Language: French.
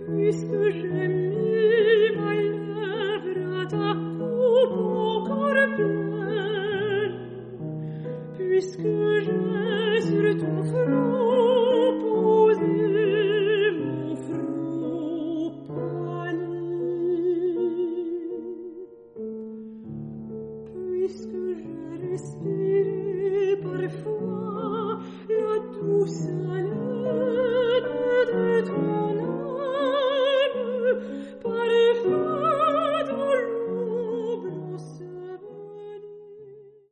puisque j'ai mis ma lèvre à ta coupe encore pleine, puisque